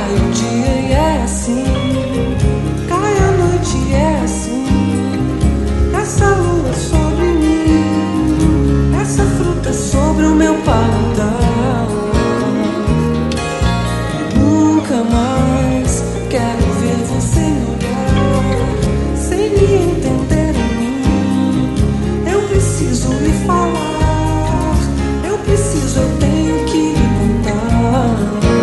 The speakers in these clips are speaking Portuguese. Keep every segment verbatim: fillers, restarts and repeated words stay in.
Cai o dia e é assim, cai a noite e é assim. Essa lua sobre mim, essa fruta sobre o meu paladar. E nunca mais quero ver você me olhar sem me entender em mim. Eu preciso lhe falar, eu preciso, eu tenho que lhe contar.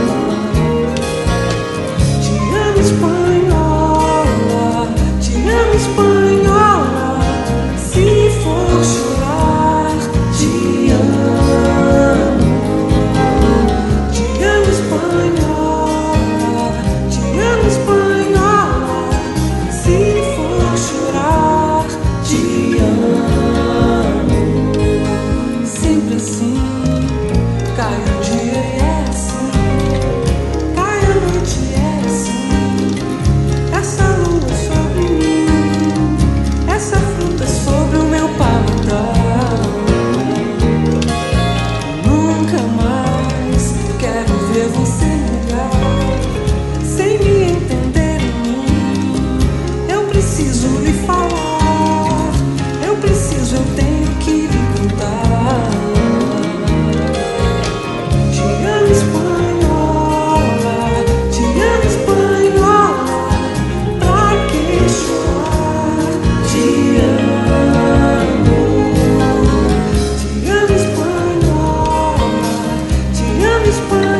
Te amo, espanhola, te amo, espanhola. Se for chorar, te amo. Te amo, espanhola, te amo, espanhola. Se for chorar, te amo. Sempre assim, cai o dia e é assim, cai a noite e é assim. Essa lua sobre mim, essa fruta sobre o meu paladar. Nunca mais quero ver você me olhar sem me entender em mim. Eu preciso lhe falar, eu preciso, eu tenho que lhe contar. Te amo, espanhola, te amo, espanhola. Pra que chorar? Te amo. Te amo, espanhola, te amo, espanhola.